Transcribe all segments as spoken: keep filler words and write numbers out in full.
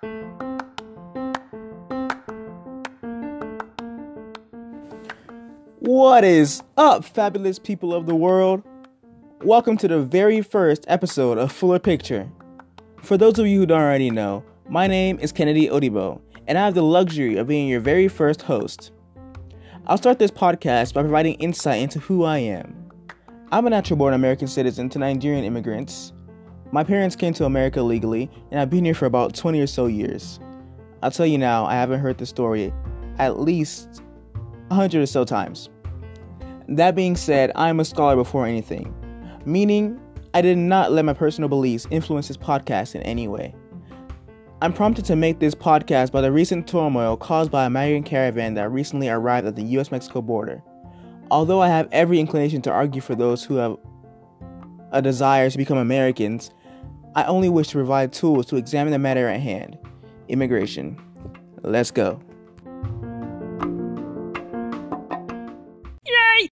What is up, fabulous people of the world? Welcome to the very first episode of Fuller Picture. For those of you who don't already know, my name is Kennedy Odibo, and I have the luxury of being your very first host. I'll start this podcast by providing insight into who I am. I'm a natural-born American citizen to Nigerian immigrants. My parents came to America legally, and I've been here for about twenty or so years. I'll tell you now, I haven't heard the story at least a hundred or so times. That being said, I am a scholar before anything, meaning I did not let my personal beliefs influence this podcast in any way. I'm prompted to make this podcast by the recent turmoil caused by a migrant caravan that recently arrived at the U S Mexico border. Although I have every inclination to argue for those who have a desire to become Americans, I only wish to provide tools to examine the matter at hand: immigration. Let's go. Yay!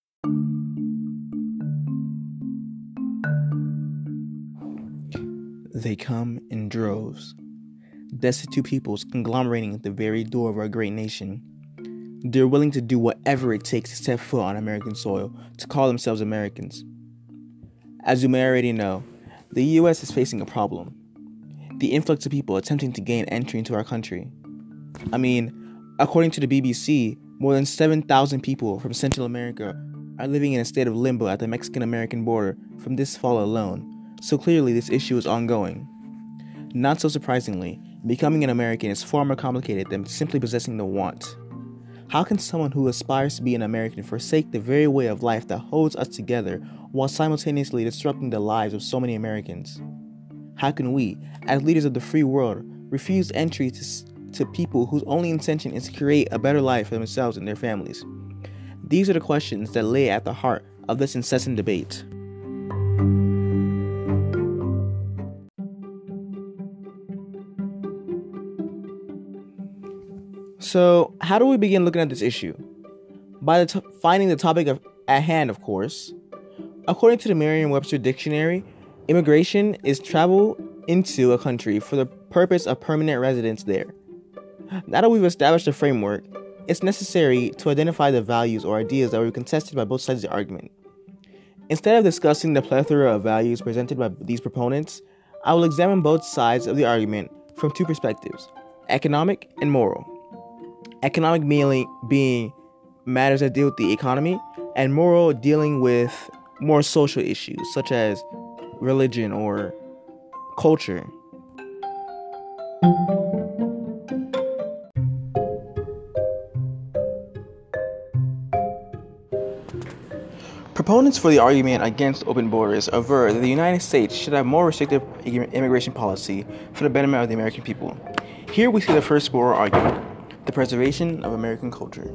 They come in droves. Destitute peoples conglomerating at the very door of our great nation. They're willing to do whatever it takes to step foot on American soil to call themselves Americans. As you may already know, the U S is facing a problem: the influx of people attempting to gain entry into our country. I mean, according to the B B C, more than seven thousand people from Central America are living in a state of limbo at the Mexican-American border from this fall alone, so clearly this issue is ongoing. Not so surprisingly, becoming an American is far more complicated than simply possessing the want. How can someone who aspires to be an American forsake the very way of life that holds us together while simultaneously disrupting the lives of so many Americans? How can we, as leaders of the free world, refuse entry to, to people whose only intention is to create a better life for themselves and their families? These are the questions that lay at the heart of this incessant debate. So, how do we begin looking at this issue? By the t- finding the topic of, at hand, of course. According to the Merriam-Webster Dictionary, immigration is travel into a country for the purpose of permanent residence there. Now that we've established a framework, it's necessary to identify the values or ideas that were contested by both sides of the argument. Instead of discussing the plethora of values presented by these proponents, I will examine both sides of the argument from two perspectives: economic and moral. Economic being, being matters that deal with the economy, and moral dealing with more social issues such as religion or culture. Proponents for the argument against open borders aver that the United States should have more restrictive immigration policy for the betterment of the American people. Here we see the first moral argument: the preservation of American culture.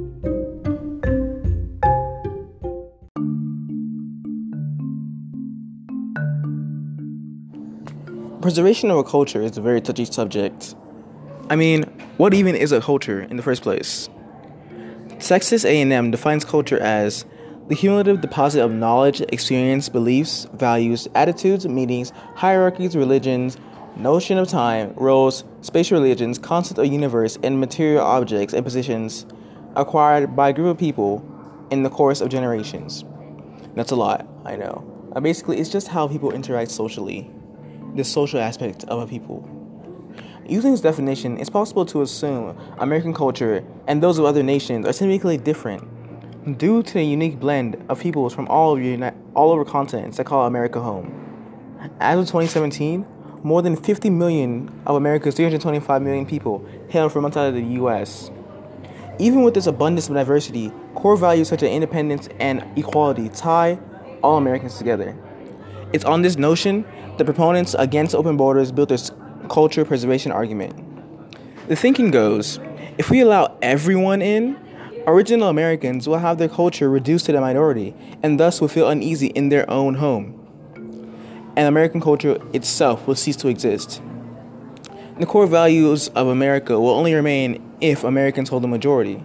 Preservation of a culture is a very touchy subject. I mean, what even is a culture in the first place? Texas A and M defines culture as the cumulative deposit of knowledge, experience, beliefs, values, attitudes, meanings, hierarchies, religions, notion of time, roles, spatial religions, concept of universe, and material objects and positions acquired by a group of people in the course of generations. That's a lot, I know. Uh, basically, it's just how people interact socially, the social aspect of a people. Using this definition, it's possible to assume American culture and those of other nations are significantly different due to the unique blend of peoples from all over, uni- all over continents that call America home. As of twenty seventeen, more than fifty million of America's three hundred twenty-five million people hail from outside of the U S. Even with this abundance of diversity, core values such as independence and equality tie all Americans together. It's on this notion the proponents against open borders built their culture preservation argument. The thinking goes, if we allow everyone in, original Americans will have their culture reduced to the minority and thus will feel uneasy in their own home. And American culture itself will cease to exist. The core values of America will only remain if Americans hold the majority.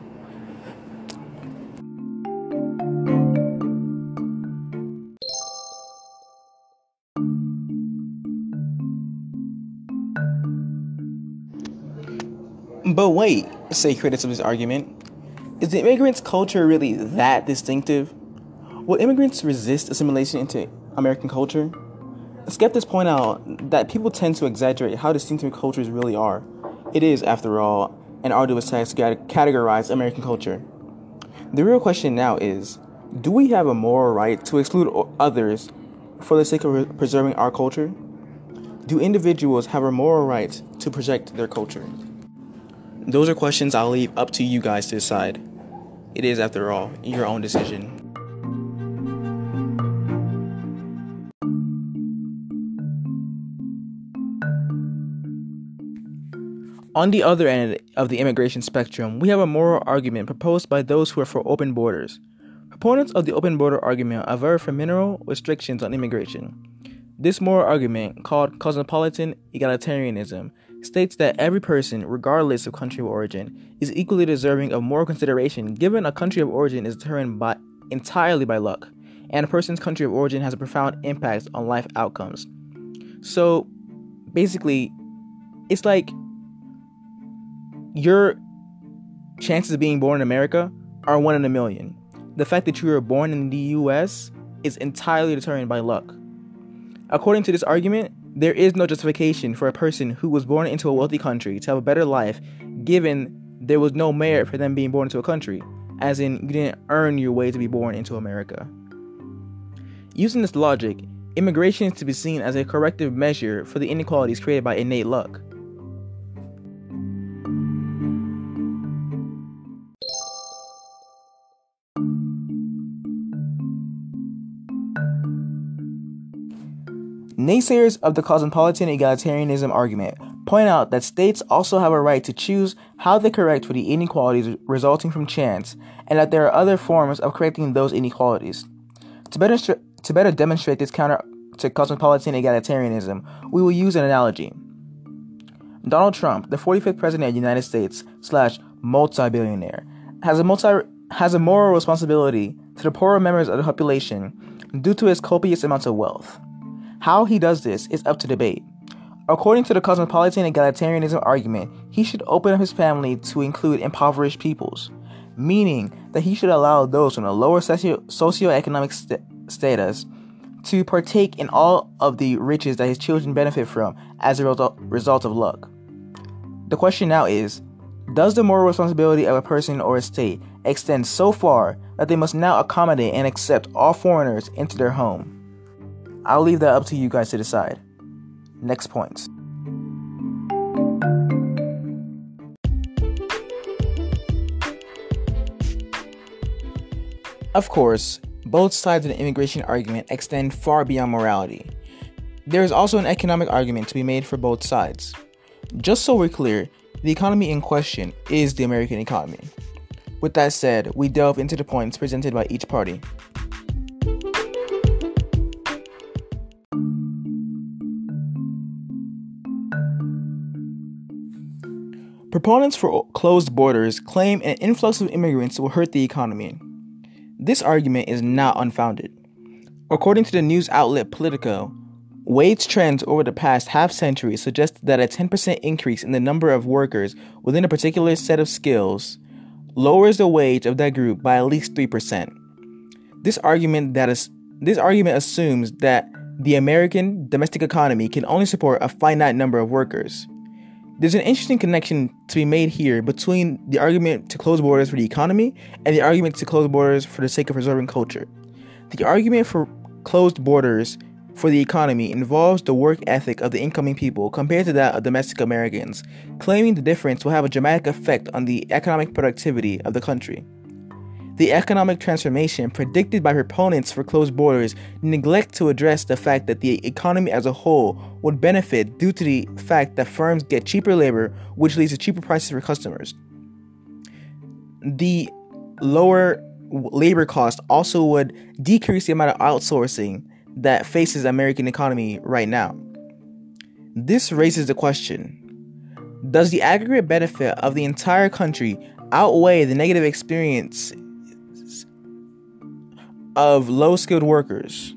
But wait, say critics of this argument, is the immigrant's culture really that distinctive? Will immigrants resist assimilation into American culture? Skeptics point out that people tend to exaggerate how distinctive cultures really are. It is, after all, an arduous task to categorize American culture. The real question now is, do we have a moral right to exclude others for the sake of preserving our culture? Do individuals have a moral right to project their culture? Those are questions I'll leave up to you guys to decide. It is, after all, your own decision. On the other end of the immigration spectrum, we have a moral argument proposed by those who are for open borders. Proponents of the open border argument aver for minimal restrictions on immigration. This moral argument, called cosmopolitan egalitarianism, states that every person, regardless of country of origin, is equally deserving of moral consideration given a country of origin is determined by, entirely by luck, and a person's country of origin has a profound impact on life outcomes. So, basically, it's like your chances of being born in America are one in a million. The fact that you were born in the U S is entirely determined by luck. According to this argument, there is no justification for a person who was born into a wealthy country to have a better life, given there was no merit for them being born into a country, as in you didn't earn your way to be born into America. Using this logic, immigration is to be seen as a corrective measure for the inequalities created by innate luck. Naysayers of the cosmopolitan egalitarianism argument point out that states also have a right to choose how they correct for the inequalities resulting from chance, and that there are other forms of correcting those inequalities. To better, to better demonstrate this counter to cosmopolitan egalitarianism, we will use an analogy. Donald Trump, the forty-fifth president of the United States slash multi-billionaire, has a multi has a moral responsibility to the poorer members of the population due to his copious amounts of wealth. How he does this is up to debate. According to the cosmopolitan egalitarianism argument, he should open up his family to include impoverished peoples, meaning that he should allow those from a lower socio- socioeconomic st- status to partake in all of the riches that his children benefit from as a result, result of luck. The question now is, does the moral responsibility of a person or a state extend so far that they must now accommodate and accept all foreigners into their home? I'll leave that up to you guys to decide. Next points. Of course, both sides of the immigration argument extend far beyond morality. There is also an economic argument to be made for both sides. Just so we're clear, the economy in question is the American economy. With that said, we delve into the points presented by each party. Proponents for closed borders claim an influx of immigrants will hurt the economy. This argument is not unfounded. According to the news outlet Politico, wage trends over the past half century suggest that a ten percent increase in the number of workers within a particular set of skills lowers the wage of that group by at least three percent. This argument that is this argument assumes that the American domestic economy can only support a finite number of workers. There's an interesting connection to be made here between the argument to close borders for the economy and the argument to close borders for the sake of preserving culture. The argument for closed borders for the economy involves the work ethic of the incoming people compared to that of domestic Americans, claiming the difference will have a dramatic effect on the economic productivity of the country. The economic transformation predicted by proponents for closed borders neglect to address the fact that the economy as a whole would benefit due to the fact that firms get cheaper labor, which leads to cheaper prices for customers. The lower labor cost also would decrease the amount of outsourcing that faces the American economy right now. This raises the question, does the aggregate benefit of the entire country outweigh the negative experience of low-skilled workers?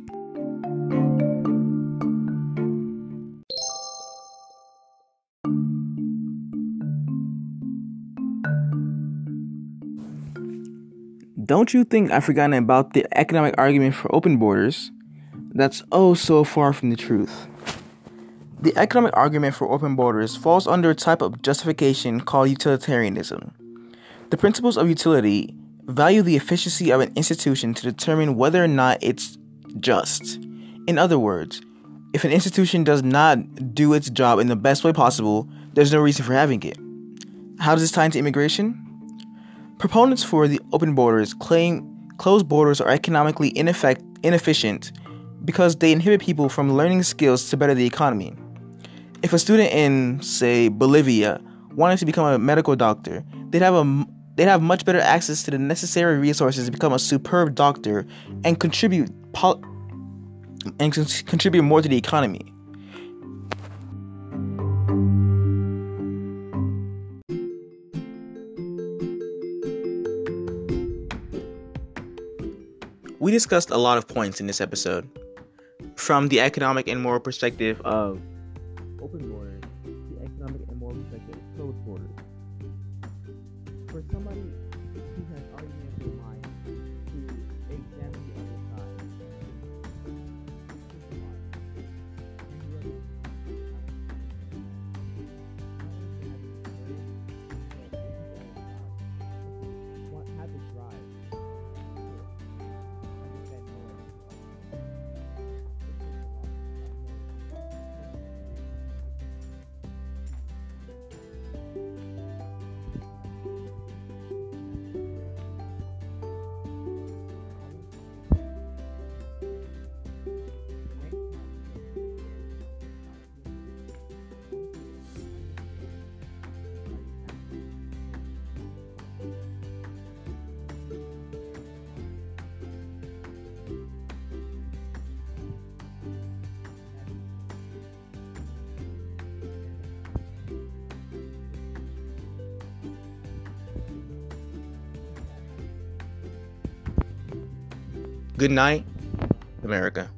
don't you think I've forgotten about the economic argument for open borders? That's oh so far from the truth. The economic argument for open borders falls under a type of justification called utilitarianism. The principles of utility value the efficiency of an institution to determine whether or not it's just. In other words, if an institution does not do its job in the best way possible, there's no reason for having it. How does this tie into immigration? Proponents for the open borders claim closed borders are economically ineffect- inefficient because they inhibit people from learning skills to better the economy. If a student in, say, Bolivia wanted to become a medical doctor, they'd have a they'd have much better access to the necessary resources to become a superb doctor and contribute pol- and con- contribute more to the economy. We discussed a lot of points in this episode, from the economic and moral perspective of open borders to the economic and moral perspective of closed borders. For somebody who has arguments in mind to examine the other side, have the drive. Good night, America.